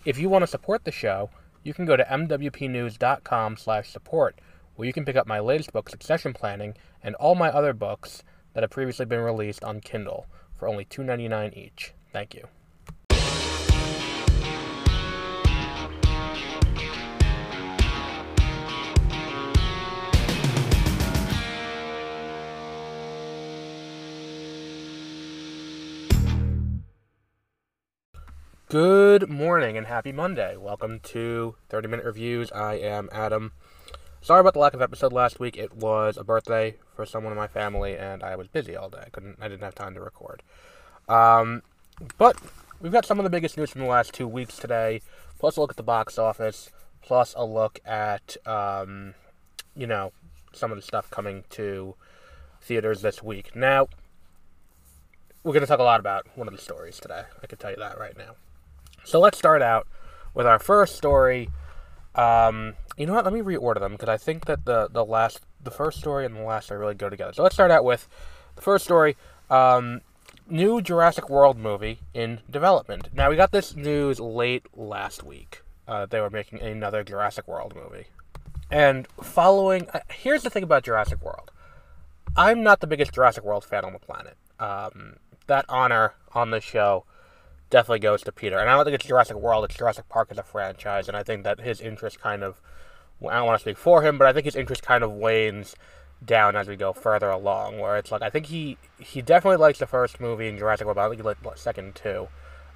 If you want to support the show, you can go to mwpnews.com/support, where you can pick up my latest book, Succession Planning, and all my other books that have previously been released on Kindle for only $2.99 each. Thank you. Good morning and happy Monday. Welcome to 30-Minute Reviews. I am Adam. Sorry about the lack of episode last week. It was a birthday for someone in my family, and I was busy all day. I didn't have time to record. But we've got some of the biggest news from the last 2 weeks today, plus a look at the box office, plus a look at, some of the stuff coming to theaters this week. Now, we're going to talk a lot about one of the stories today. I can tell you that right now. So let's start out with our first story. You know what? Let me reorder them because I think that the first story and the last story really go together. So let's start out with the first story. New Jurassic World movie in development. Now, we got this news late last week. They were making another Jurassic World movie. And following... here's the thing about Jurassic World. I'm not the biggest Jurassic World fan on the planet. That honor on the show definitely goes to Peter. And I don't think it's Jurassic World, it's Jurassic Park as a franchise, and I think that his interest kind of... I don't want to speak for him, but I think his interest kind of wanes down as we go further along, where it's like, I think he definitely likes the first movie in Jurassic World, but I think he liked the second too.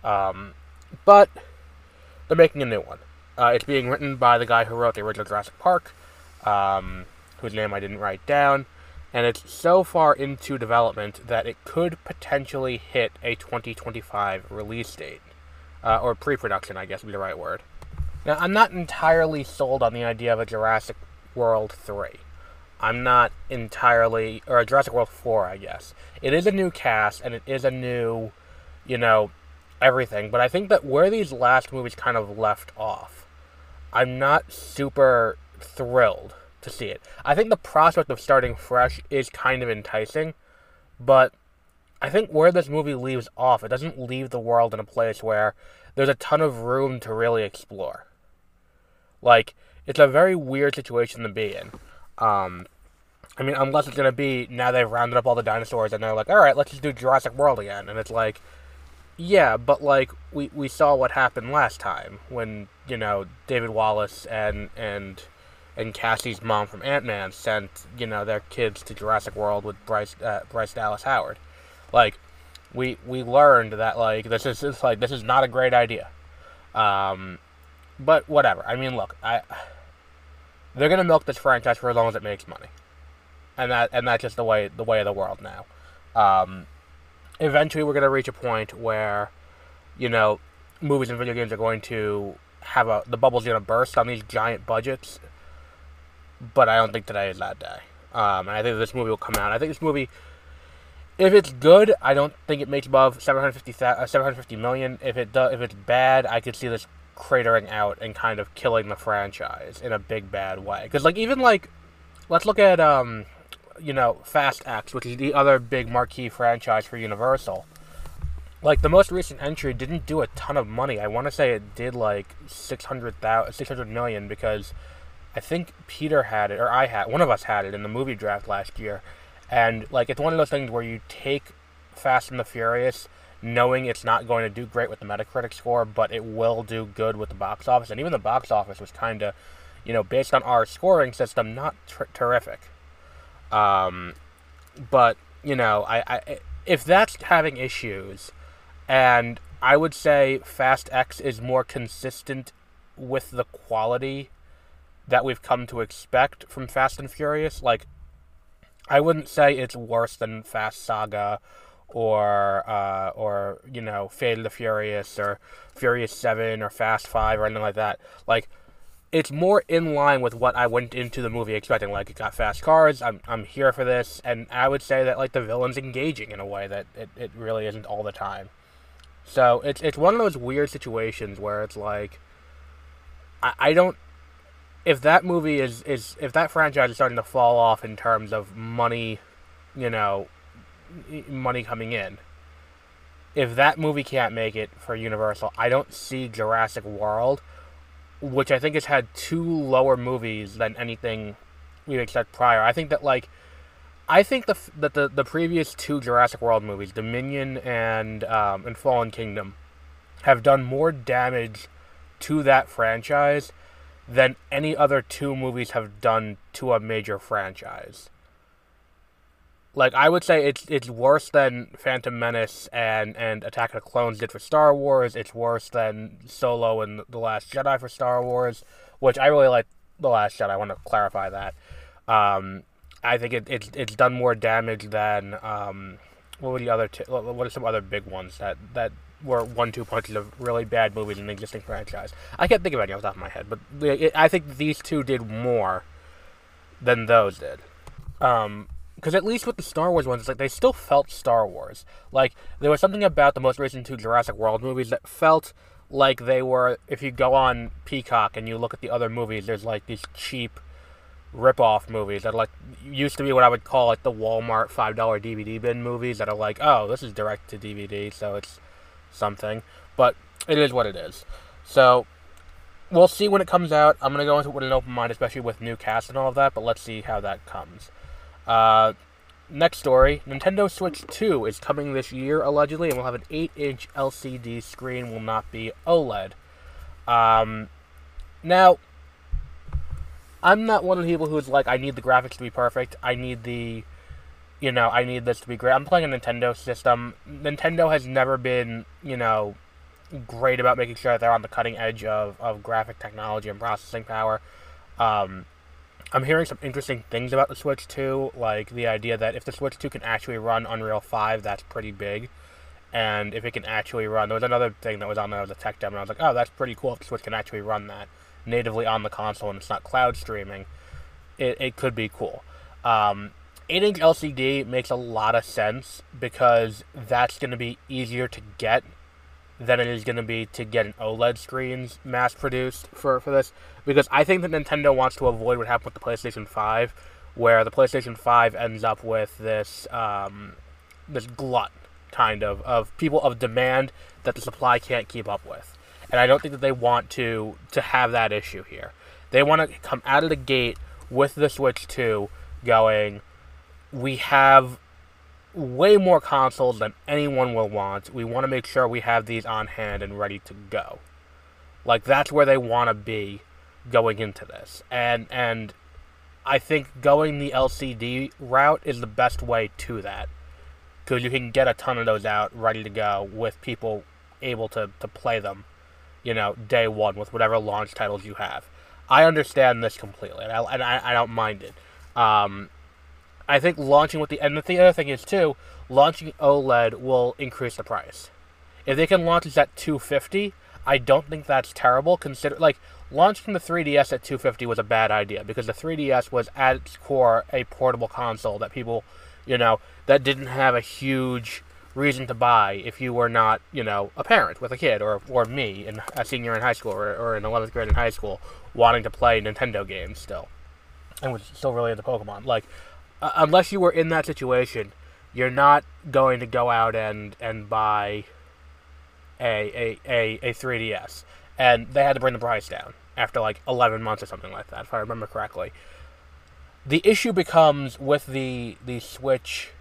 But they're making a new one. It's being written by the guy who wrote the original Jurassic Park, whose name I didn't write down, and it's so far into development that it could potentially hit a 2025 release date. Or pre-production, I guess would be the right word. Now, I'm not entirely sold on the idea of a Jurassic World 3. I'm not entirely... or a Jurassic World 4, I guess. It is a new cast, and it is a new, everything. But I think that where these last movies kind of left off, I'm not super thrilled to see it. I think the prospect of starting fresh is kind of enticing, but I think where this movie leaves off, it doesn't leave the world in a place where there's a ton of room to really explore. Like, it's a very weird situation to be in. Unless it's going to be, now they've rounded up all the dinosaurs and they're like, alright, let's just do Jurassic World again. And it's like, yeah, but like, we saw what happened last time when, David Wallace and Cassie's mom from Ant-Man sent, their kids to Jurassic World with Bryce Dallas Howard. Like, we learned that, like, this is not a great idea. But whatever. I mean, look, they're gonna milk this franchise for as long as it makes money, and that's just the way of the world now. Eventually, we're gonna reach a point where, movies and video games are going to have the bubble's gonna burst on these giant budgets. But I don't think today is that day. And I think this movie will come out. I think this movie, if it's good, I don't think it makes above $750 million. If it's bad, I could see this cratering out and kind of killing the franchise in a big bad way. Because let's look at Fast X, which is the other big marquee franchise for Universal. Like, the most recent entry didn't do a ton of money. I want to say it did like $600 million because I think Peter had it, or one of us had it in the movie draft last year. And, like, it's one of those things where you take Fast and the Furious knowing it's not going to do great with the Metacritic score, but it will do good with the box office. And even the box office was kind of, based on our scoring system, not terrific. But, if that's having issues, and I would say Fast X is more consistent with the quality that we've come to expect from Fast and Furious. Like, I wouldn't say it's worse than Fast Saga or Fate of the Furious or Furious 7 or Fast 5 or anything like that. Like, it's more in line with what I went into the movie expecting. Like, it got fast cars, I'm here for this, and I would say that, like, the villain's engaging in a way that it really isn't all the time. So, it's one of those weird situations where it's like, I don't... If that movie if that franchise is starting to fall off in terms of money, money coming in, if that movie can't make it for Universal, I don't see Jurassic World, which I think has had 2 lower movies than anything we've expected prior. I think that the previous 2 Jurassic World movies, Dominion and Fallen Kingdom, have done more damage to that franchise than any other 2 movies have done to a major franchise. Like, I would say it's worse than Phantom Menace and Attack of the Clones did for Star Wars. It's worse than Solo and The Last Jedi for Star Wars, which I really like The Last Jedi. I want to clarify that. I think it's done more damage than what were the other what are some other big ones that were 1-2 punches of really bad movies in an existing franchise. I can't think of any off the top of my head, but I think these 2 did more than those did. Because at least with the Star Wars ones, it's like they still felt Star Wars. Like, there was something about the most recent 2 Jurassic World movies that felt like they were, if you go on Peacock and you look at the other movies, there's like these cheap rip-off movies that used to be what I would call like the Walmart $5 DVD bin movies that are like, oh, this is direct to DVD, so it's something. But it is what it is. So we'll see when it comes out. I'm going to go into it with an open mind, especially with new cast and all of that, but let's see how that comes. Next story, Nintendo Switch 2 is coming this year, allegedly, and will have an 8-inch LCD screen, will not be OLED. Now, I'm not one of the people who's like, I need the graphics to be perfect, I need I need this to be great. I'm playing a Nintendo system. Nintendo has never been, great about making sure that they're on the cutting edge of graphic technology and processing power. I'm hearing some interesting things about the Switch 2, like the idea that if the Switch 2 can actually run Unreal 5, that's pretty big. And if it can actually run, there was another thing that was on there, was a tech demo, and I was like, oh, that's pretty cool if the Switch can actually run that natively on the console and it's not cloud streaming. It could be cool. 8-inch LCD makes a lot of sense because that's going to be easier to get than it is going to be to get an OLED screens mass-produced for this. Because I think that Nintendo wants to avoid what happened with the PlayStation 5, where the PlayStation 5 ends up with this this glut, kind of people of demand that the supply can't keep up with. And I don't think that they want to have that issue here. They want to come out of the gate with the Switch 2 going, we have way more consoles than anyone will want. We want to make sure we have these on hand and ready to go. Like, that's where they want to be going into this. And I think going the LCD route is the best way to that. Because you can get a ton of those out ready to go with people able to play them, day one with whatever launch titles you have. I understand this completely, and I don't mind it. I think launching with and the other thing is too, launching OLED will increase the price. If they can launch this at $250, I don't think that's terrible. Launching the 3DS at $250 was a bad idea because the 3DS was at its core a portable console that people, that didn't have a huge reason to buy if you were not, a parent with a kid or me, a senior in high school or in 11th grade in high school, wanting to play Nintendo games still, and was still really into Pokemon. Unless you were in that situation, you're not going to go out and buy a 3DS. And they had to bring the price down after 11 months or something like that, if I remember correctly. The issue becomes with the Switch,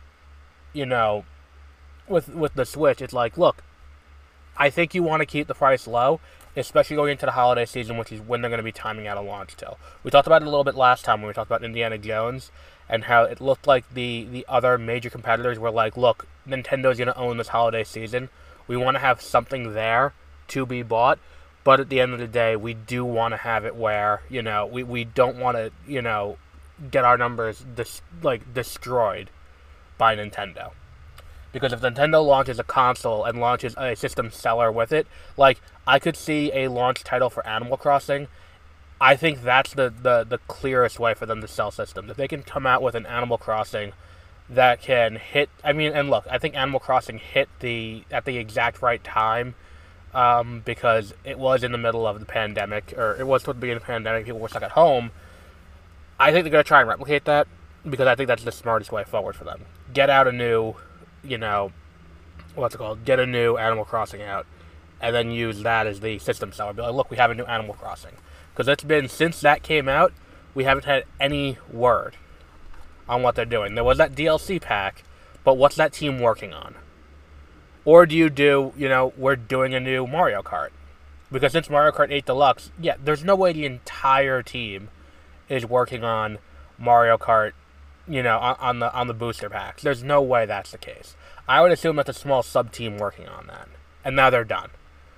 with the Switch, it's like, look, I think you want to keep the price low, especially going into the holiday season, which is when they're going to be timing out a launch till. We talked about it a little bit last time when we talked about Indiana Jones, and how it looked like the other major competitors were like, look, Nintendo's going to own this holiday season. We want to have something there to be bought, but at the end of the day, we do want to have it where, we don't want to, get our numbers destroyed by Nintendo. Because if Nintendo launches a console and launches a system seller with it, I could see a launch title for Animal Crossing. I think that's the clearest way for them to sell systems. If they can come out with an Animal Crossing that can hit... I think Animal Crossing hit at the exact right time, because it was in the middle of the pandemic, or it was toward the beginning of the pandemic, people were stuck at home. I think they're going to try and replicate that, because I think that's the smartest way forward for them. Get out a new, what's it called? Get a new Animal Crossing out, and then use that as the system seller. Be like, look, we have a new Animal Crossing, because it's been since that came out, we haven't had any word on what they're doing. There was that DLC pack, but what's that team working on? Or do you do, we're doing a new Mario Kart? Because since Mario Kart 8 Deluxe, yeah, there's no way the entire team is working on Mario Kart, on the booster packs. There's no way that's the case. I would assume that's a small sub-team working on that. And now they're done.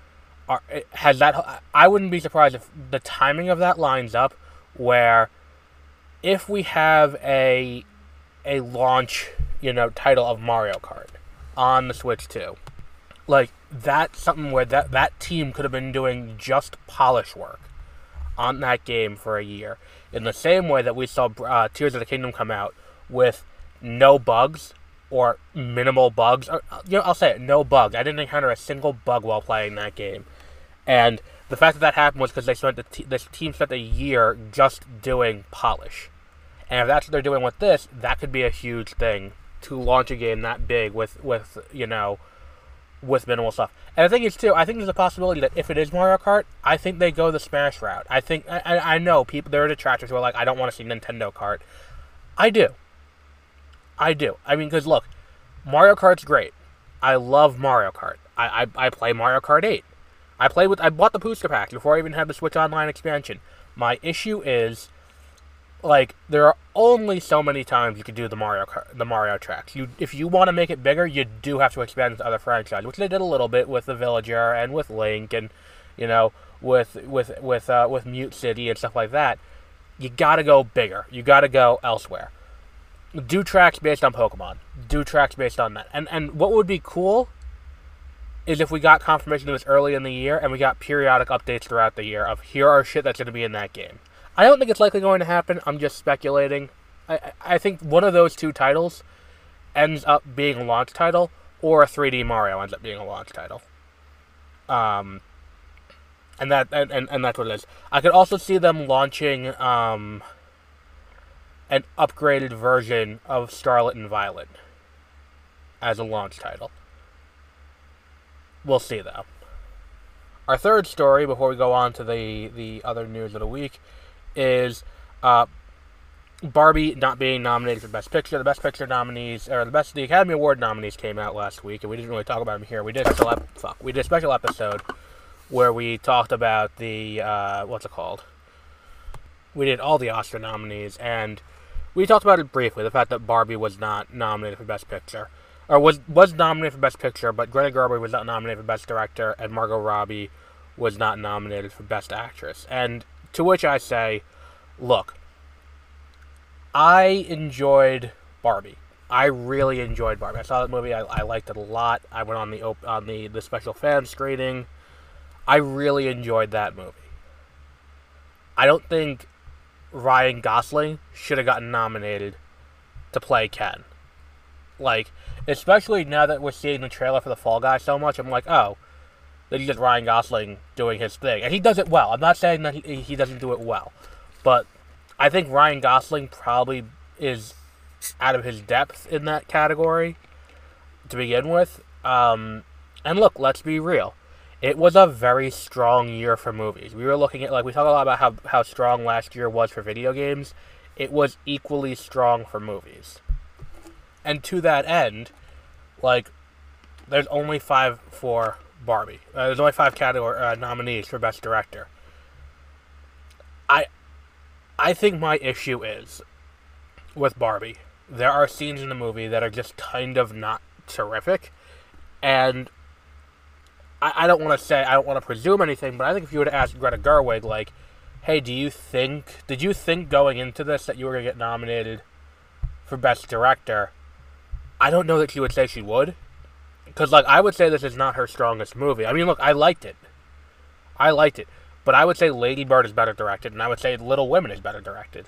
I wouldn't be surprised if the timing of that lines up where if we have a launch, title of Mario Kart on the Switch 2, like, that's something where that team could have been doing just polish work on that game for a year. In the same way that we saw Tears of the Kingdom come out with no bugs or minimal bugs. Or, I'll say it, no bugs. I didn't encounter a single bug while playing that game. And the fact that happened was because this team spent a year just doing polish. And if that's what they're doing with this, that could be a huge thing to launch a game that big with minimal stuff. And the thing is, too, I think there's a possibility that if it is Mario Kart, I think they go the Smash route. I know there are detractors who are like, I don't want to see Nintendo Kart. I do. I mean, because look, Mario Kart's great. I love Mario Kart. I play Mario Kart 8. I bought the booster pack before I even had the Switch Online expansion. My issue is, like, there are only so many times you can do the Mario tracks. If you want to make it bigger, you do have to expand into other franchises, which they did a little bit with the Villager and with Link and, with Mute City and stuff like that. You gotta go bigger. You gotta go elsewhere. Do tracks based on Pokemon. Do tracks based on that. And what would be cool is if we got confirmation of this early in the year and we got periodic updates throughout the year of here are shit that's going to be in that game. I don't think it's likely going to happen. I'm just speculating. I think one of those two titles ends up being a launch title, or a 3D Mario ends up being a launch title. And that's what it is. I could also see them launching an upgraded version of Scarlet and Violet as a launch title. We'll see, though. Our third story, before we go on to the other news of the week, is Barbie not being nominated for Best Picture. The Best Picture nominees, or the Academy Award nominees came out last week, and we didn't really talk about them here. We did a special episode where we talked about the, what's it called? We did all the Oscar nominees, and we talked about it briefly, the fact that Barbie was not nominated for Best Picture. Or was nominated for Best Picture, but Greta Gerwig was not nominated for Best Director, and Margot Robbie was not nominated for Best Actress. And to which I say, look, I enjoyed Barbie. I really enjoyed Barbie. I saw that movie. I liked it a lot. I went on the special fan screening. I really enjoyed that movie. I don't think Ryan Gosling should have gotten nominated to play Ken. Like, especially now that we're seeing the trailer for The Fall Guy so much, I'm like, oh, this is just Ryan Gosling doing his thing. And he does it well. I'm not saying that he doesn't do it well. But I think Ryan Gosling probably is out of his depth in that category to begin with. And look, let's be real. It was a very strong year for movies. We were looking at, we talk a lot about how strong last year was for video games. It was equally strong for movies. And to that end, there's only 5 for Barbie. There's only 5 category nominees for Best Director. I think my issue is, with Barbie, there are scenes in the movie that are just kind of not terrific. And I don't want to presume anything, but I think if you were to ask Greta Gerwig, hey, did you think going into this that you were going to get nominated for Best Director? I don't know that she would say she would. Because, I would say this is not her strongest movie. I mean, look, I liked it. But I would say Lady Bird is better directed, and I would say Little Women is better directed.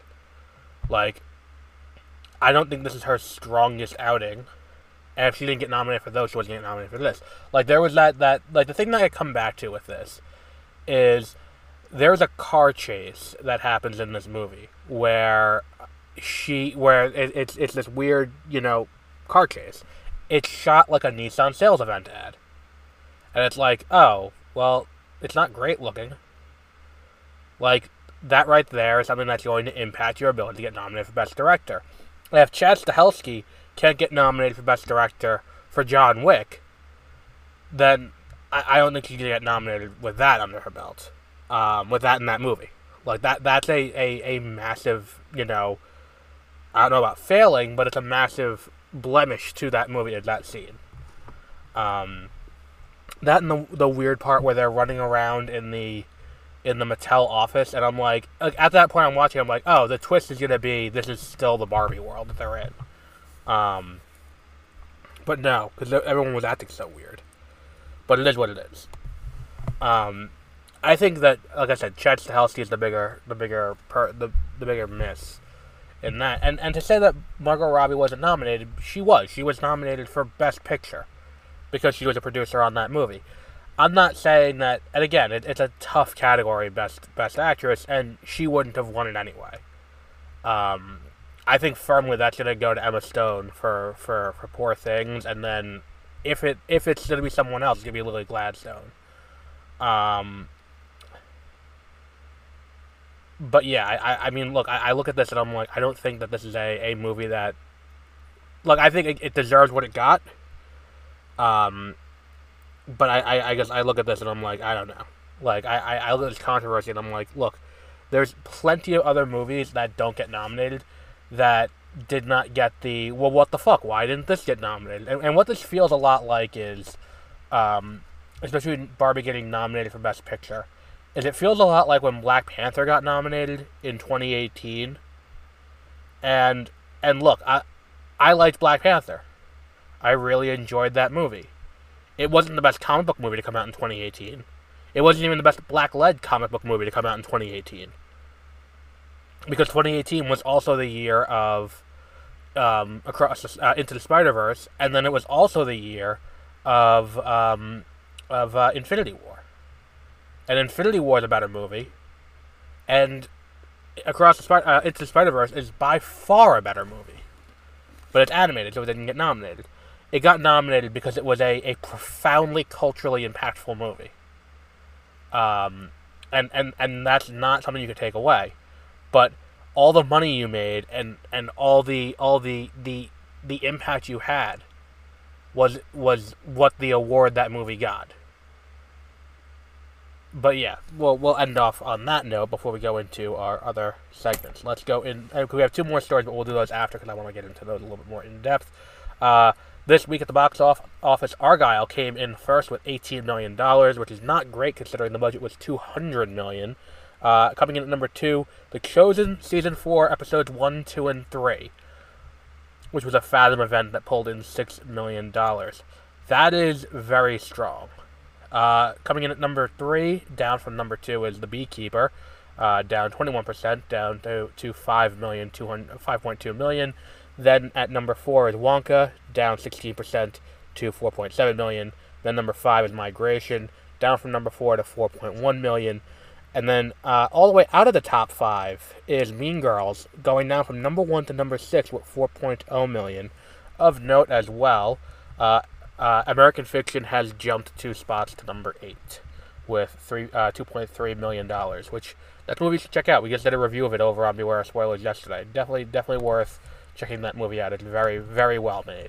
I don't think this is her strongest outing. And if she didn't get nominated for those, she wasn't getting nominated for this. There was that the thing that I come back to with this is there's a car chase that happens in this movie where it's this weird, car chase. it's shot like a Nissan sales event ad. And it's like, oh, well, it's not great looking. Like, that right there is something that's going to impact your ability to get nominated for Best Director. And if Chad Stahelski can't get nominated for Best Director for John Wick, then I don't think she can get nominated with that under her belt. With that in that movie. Like, that's a massive, I don't know about failing, but it's a massive blemish to that movie, is that scene. That and the weird part where they're running around in the Mattel office, and I'm like, at that point I'm watching, I'm like, oh, the twist is going to be this is still the Barbie world that they're in. But no, because everyone was acting so weird. But it is what it is. I think that, like I said, Chad Stahelski is the bigger miss in that. And to say that Margot Robbie wasn't nominated, she was. She was nominated for Best Picture because she was a producer on that movie. I'm not saying that, and again, it's a tough category, Best Actress, and she wouldn't have won it anyway. I think firmly that's going to go to Emma Stone for Poor Things, and then if it's going to be someone else, it's going to be Lily Gladstone. But yeah, I mean, look, I look at this and I'm like, I don't think that this is a movie that, look, I think it deserves what it got. But I guess I look at this and I'm like, I don't know. Like, I look at this controversy and I'm like, look, there's plenty of other movies that don't get nominated that did not get the, well, what the fuck? Why didn't this get nominated? And what this feels a lot like is, especially Barbie getting nominated for Best Picture, is it feels a lot like when Black Panther got nominated in 2018. And look, I liked Black Panther. I really enjoyed that movie. It wasn't the best comic book movie to come out in 2018. It wasn't even the best black-led comic book movie to come out in 2018. Because 2018 was also the year of Into the Spider-Verse, and then it was also the year of Infinity War. And Infinity War is a better movie, and Into the Spider-Verse is by far a better movie. But it's animated, so it didn't get nominated. It got nominated because it was a profoundly culturally impactful movie. And that's not something you could take away. But all the money you made and all the impact you had was what the award that movie got. But yeah, we'll end off on that note before we go into our other segments. Let's go in. We have two more stories, but we'll do those after because I want to get into those a little bit more in depth. This week at the box office, Argylle came in first with $18 million, which is not great considering the budget was $200 million. Coming in at number 2, The Chosen Season 4, Episodes 1, 2, and 3, which was a Fathom event that pulled in $6 million. That is very strong. Coming in at number 3, down from number 2, is The Beekeeper, down 21%, down to $5.2 million. Then at number 4 is Wonka, down 16% to $4.7 million. Then number 5 is Migration, down from number 4 to $4.1 million. And then all the way out of the top 5 is Mean Girls, going down from number 1 to number 6 with $4.0 million. Of note as well, American Fiction has jumped 2 spots to number 8 with $2.3 million, which that movie you should check out. We just did a review of it over on Beware of Spoilers yesterday. Definitely worth checking that movie out. It's very, very well made.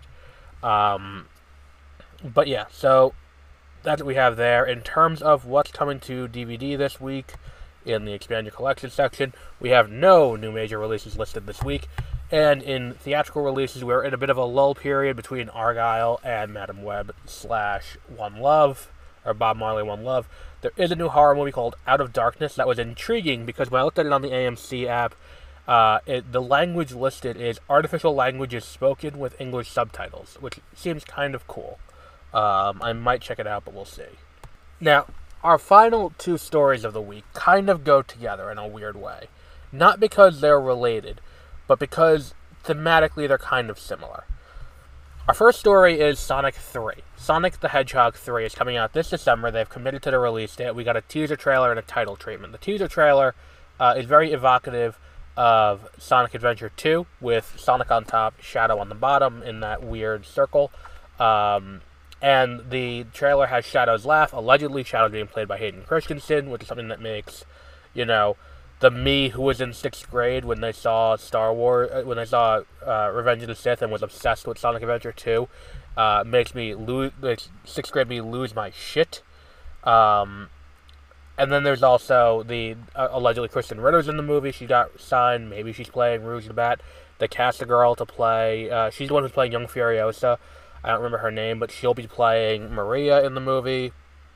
But yeah, so that's what we have there. In terms of what's coming to DVD this week in the Expand Your Collection section, we have no new major releases listed this week. And in theatrical releases, we're in a bit of a lull period between Argylle and Madam Web / One Love, or Bob Marley One Love. There is a new horror movie called Out of Darkness that was intriguing because when I looked at it on the AMC app, the language listed is artificial languages spoken with English subtitles, which seems kind of cool. I might check it out, but we'll see. Now, our final 2 stories of the week kind of go together in a weird way. Not because they're related, but because thematically they're kind of similar. Our first story is Sonic 3. Sonic the Hedgehog 3 is coming out this December. They've committed to the release date. We got a teaser trailer and a title treatment. The teaser trailer is very evocative of Sonic Adventure 2, with Sonic on top, Shadow on the bottom in that weird circle. And the trailer has Shadow's laugh, allegedly Shadow being played by Hayden Christensen, which is something that makes, the me who was in 6th grade when they saw Star Wars, when they saw Revenge of the Sith and was obsessed with Sonic Adventure 2, makes 6th grade me lose my shit. And then there's also the allegedly Kristen Ritter's in the movie. She got signed. Maybe she's playing Rouge the Bat. They cast a girl to play. She's the one who's playing young Furiosa. I don't remember her name, but she'll be playing Maria in the movie.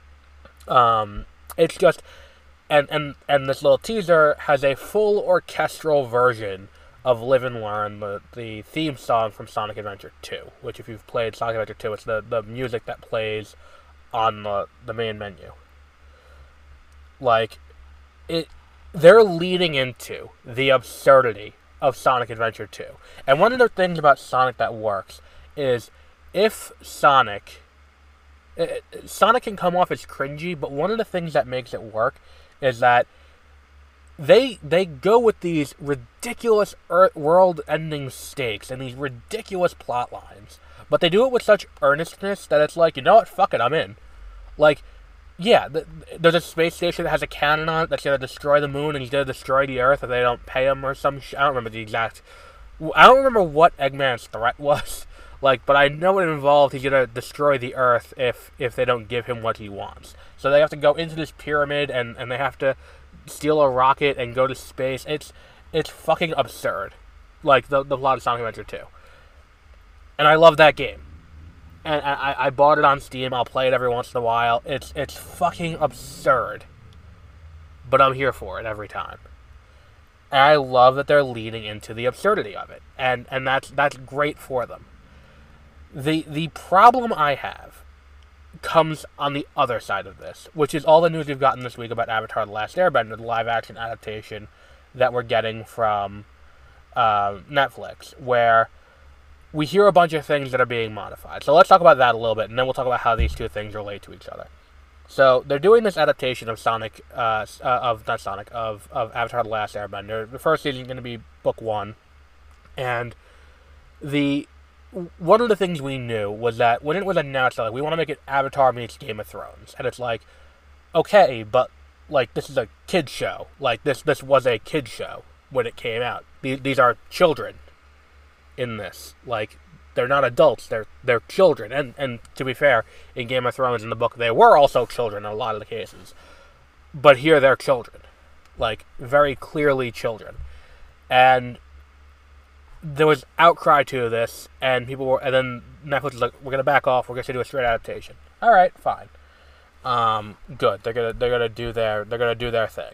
It's just, and this little teaser has a full orchestral version of Live and Learn, the theme song from Sonic Adventure 2, which if you've played Sonic Adventure 2, it's the music that plays on the main menu. Like, they're leading into the absurdity of Sonic Adventure 2. And one of the things about Sonic that works is if Sonic can come off as cringy, but one of the things that makes it work is that they go with these ridiculous world-ending stakes and these ridiculous plot lines, but they do it with such earnestness that it's like, you know what, fuck it, I'm in. Like, yeah, there's a space station that has a cannon on it that's going to destroy the moon, and he's going to destroy the Earth if they don't pay him or some I don't remember the exact... I don't remember what Eggman's threat was, like, but I know it involved he's going to destroy the Earth if they don't give him what he wants. So they have to go into this pyramid, and they have to steal a rocket and go to space. It's fucking absurd. Like, the plot of Sonic Adventure 2. And I love that game. And I bought it on Steam. I'll play it every once in a while. It's fucking absurd. But I'm here for it every time. And I love that they're leaning into the absurdity of it. And that's great for them. The problem I have comes on the other side of this, which is all the news we've gotten this week about Avatar The Last Airbender, the live-action adaptation that we're getting from Netflix, where we hear a bunch of things that are being modified. So let's talk about that a little bit, and then we'll talk about how these two things relate to each other. So they're doing this adaptation of Avatar The Last Airbender. The first season is going to be book 1, and one of the things we knew was that when it was announced, like, we want to make it Avatar meets Game of Thrones, and it's like, okay, but like, this is a kid show. Like, this was a kid show when it came out. These are children in this. Like, they're not adults, they're children. And to be fair, in Game of Thrones, in the book, they were also children in a lot of the cases. But here they're children. Like, very clearly children. And there was outcry to this, and then Netflix was like, we're gonna back off, we're gonna do a straight adaptation. Alright, fine. Good. They're gonna do their thing.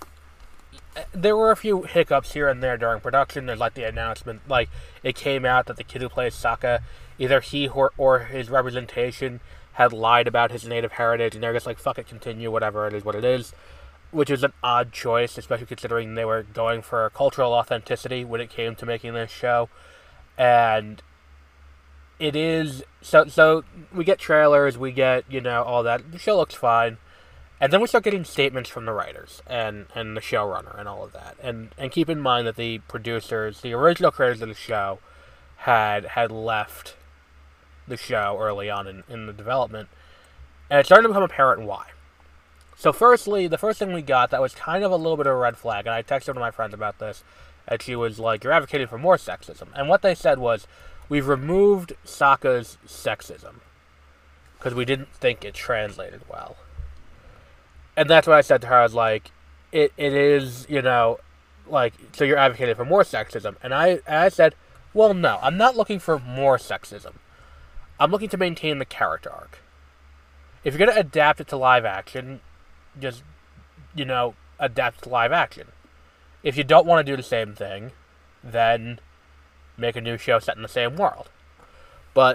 There were a few hiccups here and there during production. There's like the announcement, like, it came out that the kid who plays Sokka, either he or his representation had lied about his native heritage, and they're just like, fuck it, continue, whatever, it is what it is. Which is an odd choice, especially considering they were going for cultural authenticity when it came to making this show. And it is, so we get trailers, we get, all that. The show looks fine. And then we start getting statements from the writers and the showrunner and all of that. And keep in mind that the producers, the original creators of the show, had left the show early on in the development. And it's starting to become apparent why. So firstly, the first thing we got that was kind of a little bit of a red flag, and I texted one of my friends about this, and she was like, you're advocating for more sexism. And what they said was, we've removed Sokka's sexism, because we didn't think it translated well. And that's what I said to her. I was like, it is, like, so you're advocating for more sexism. And I said, well, no, I'm not looking for more sexism. I'm looking to maintain the character arc. If you're going to adapt it to live action, just, adapt it to live action. If you don't want to do the same thing, then make a new show set in the same world. But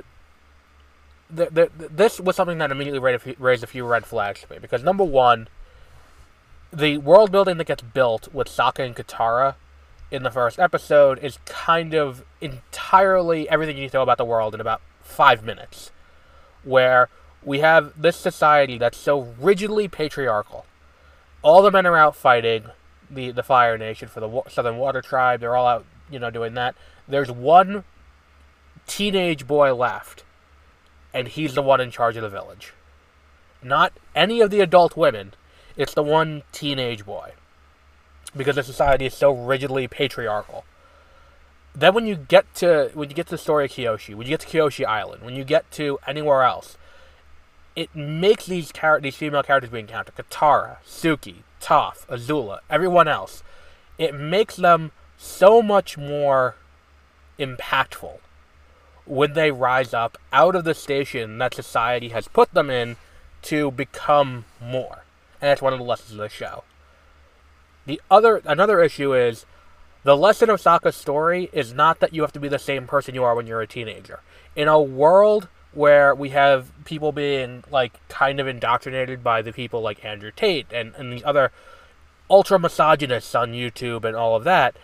this was something that immediately raised a few red flags for me. Because, number one, the world building that gets built with Sokka and Katara in the first episode is kind of entirely everything you need to know about the world in about 5 minutes. Where we have this society that's so rigidly patriarchal. All the men are out fighting the Fire Nation for the Southern Water Tribe. They're all out, doing that. There's one teenage boy left and he's the one in charge of the village. Not any of the adult women, it's the one teenage boy. Because the society is so rigidly patriarchal. Then when you get to the story of Kyoshi, when you get to Kyoshi Island, when you get to anywhere else, it makes these female characters we encounter, Katara, Suki, Toph, Azula, everyone else, it makes them so much more impactful when they rise up out of the station that society has put them in to become more. And that's one of the lessons of the show. Another issue is, the lesson of Sokka's story is not that you have to be the same person you are when you're a teenager. In a world where we have people being, like, kind of indoctrinated by the people like Andrew Tate and the other ultra-misogynists on YouTube and all of that,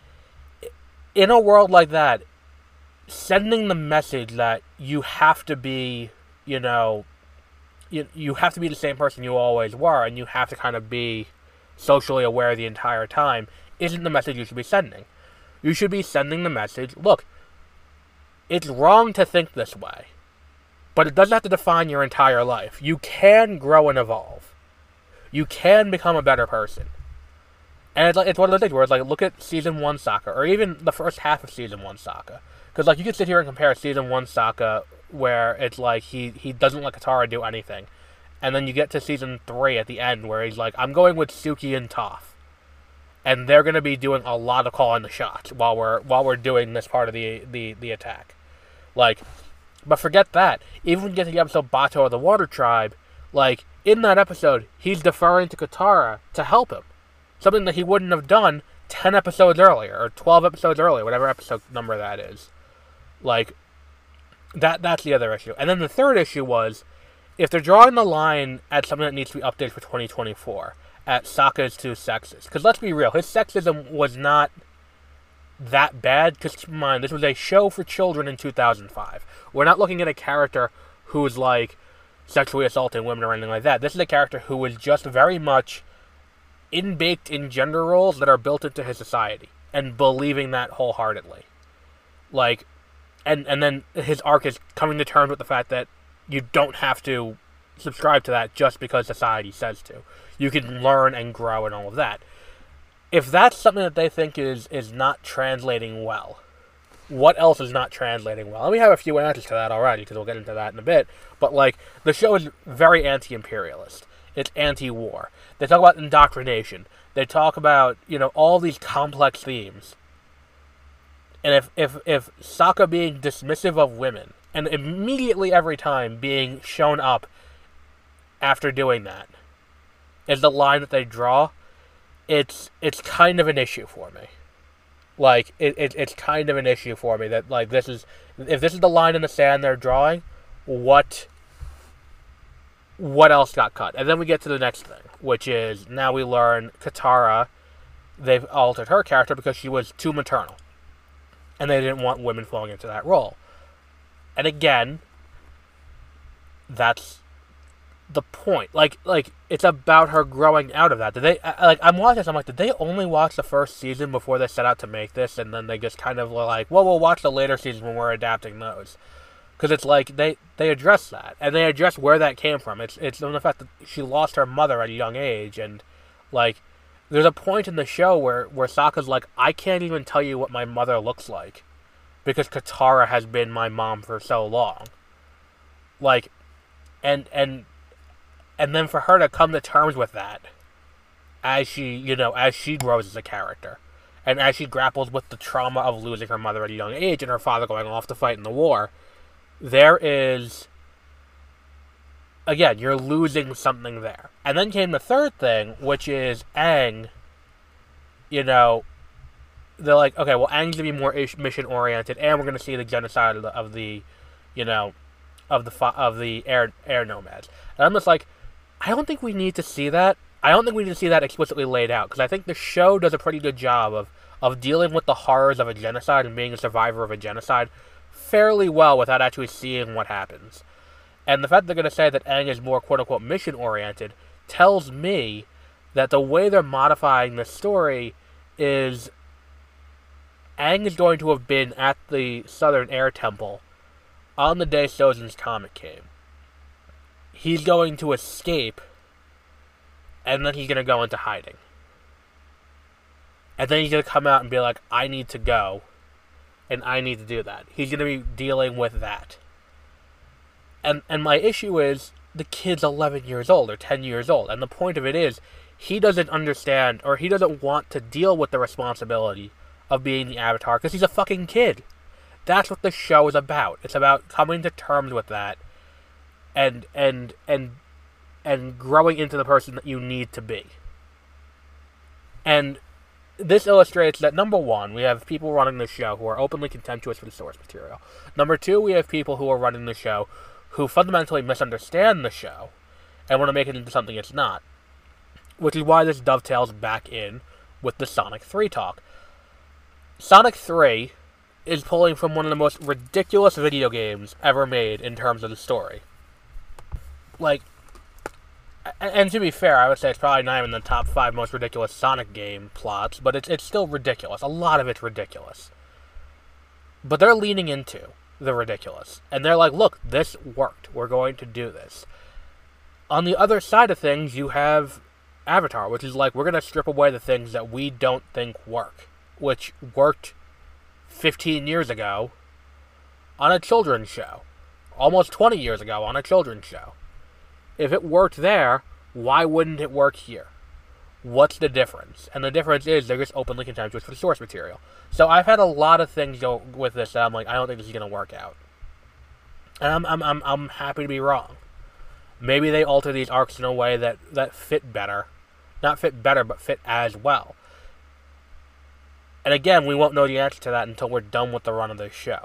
in a world like that, sending the message that you have to be, you have to be the same person you always were, and you have to kind of be socially aware the entire time, isn't the message you should be sending. You should be sending the message, look, it's wrong to think this way, but it doesn't have to define your entire life. You can grow and evolve. You can become a better person. And it's one of those things where it's like, look at Season 1 Sokka, or even the first half of Season 1 Sokka. Because, like, you can sit here and compare Season 1 Sokka, where it's like, he doesn't let Katara do anything. And then you get to Season 3 at the end, where he's like, I'm going with Suki and Toph. And they're going to be doing a lot of calling the shots while we're doing this part of the attack. Like, but forget that. Even when you get to the episode Bato of the Water Tribe, like, in that episode, he's deferring to Katara to help him. Something that he wouldn't have done 10 episodes earlier, or 12 episodes earlier, whatever episode number that is. Like, that's the other issue. And then the third issue was, if they're drawing the line at something that needs to be updated for 2024, at Sokka's too sexist. Because let's be real, his sexism was not that bad, because keep in mind, this was a show for children in 2005. We're not looking at a character who's, like, sexually assaulting women or anything like that. This is a character who was just very much baked in gender roles that are built into his society, and believing that wholeheartedly. Like, and then his arc is coming to terms with the fact that you don't have to subscribe to that just because society says to. You can learn and grow and all of that. If that's something that they think is not translating well, what else is not translating well? And we have a few answers to that already, because we'll get into that in a bit. But, like, the show is very anti-imperialist. It's anti-war. They talk about indoctrination. They talk about, all these complex themes. And if Sokka being dismissive of women, and immediately every time being shown up after doing that, is the line that they draw, it's kind of an issue for me. Like, it's kind of an issue for me that, like, if this is the line in the sand they're drawing, what else got cut? And then we get to the next thing, which is, now we learn Katara, they've altered her character because she was too maternal. And they didn't want women falling into that role. And again, that's the point. Like it's about her growing out of that. Did they, I'm watching this, I'm like, did they only watch the first season before they set out to make this, and then they just kind of were like, well, we'll watch the later seasons when we're adapting those? Because it's like, they address that, and they address where that came from. It's on the fact that she lost her mother at a young age, and, like, there's a point in the show where Sokka's like, I can't even tell you what my mother looks like, because Katara has been my mom for so long. Like, and then for her to come to terms with that, as she grows as a character, and as she grapples with the trauma of losing her mother at a young age and her father going off to fight in the war, there is, again, you're losing something there. And then came the third thing, which is Aang. They're like, okay, well, Aang's gonna be more mission-oriented, and we're gonna see the genocide of the air nomads. And I'm just like, I don't think we need to see that. I don't think we need to see that explicitly laid out, because I think the show does a pretty good job of dealing with the horrors of a genocide and being a survivor of a genocide fairly well without actually seeing what happens. And the fact that they're going to say that Aang is more quote-unquote mission-oriented tells me that the way they're modifying the story is Aang is going to have been at the Southern Air Temple on the day Sozin's comic came, he's going to escape, and then he's going to go into hiding. And then he's going to come out and be like, I need to go, and I need to do that. He's going to be dealing with that. And my issue is, the kid's 11 years old, or 10 years old, and the point of it is, he doesn't understand, or he doesn't want to deal with the responsibility of being the Avatar, because he's a fucking kid. That's what the show is about. It's about coming to terms with that, and growing into the person that you need to be. And this illustrates that, number one, we have people running the show who are openly contemptuous for the source material. Number two, we have people who are running the show who fundamentally misunderstand the show and want to make it into something it's not. Which is why this dovetails back in with the Sonic 3 talk. Sonic 3 is pulling from one of the most ridiculous video games ever made in terms of the story. Like, and to be fair, I would say it's probably not even in the top 5 most ridiculous Sonic game plots, but it's still ridiculous. A lot of it's ridiculous. But they're leaning into the ridiculous. And they're like, look, this worked. We're going to do this. On the other side of things, you have Avatar, which is like, we're going to strip away the things that we don't think work. Which worked 15 years ago on a children's show. Almost 20 years ago on a children's show. If it worked there, why wouldn't it work here? What's the difference? And the difference is they're just openly contemptuous for the source material. So I've had a lot of things go with this that I'm like, I don't think this is going to work out. And I'm happy to be wrong. Maybe they alter these arcs in a way that fit better. Not fit better, but fit as well. And again, we won't know the answer to that until we're done with the run of this show.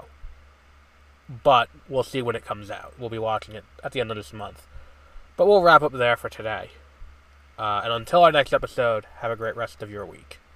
But we'll see when it comes out. We'll be watching it at the end of this month. But we'll wrap up there for today. And until our next episode, have a great rest of your week.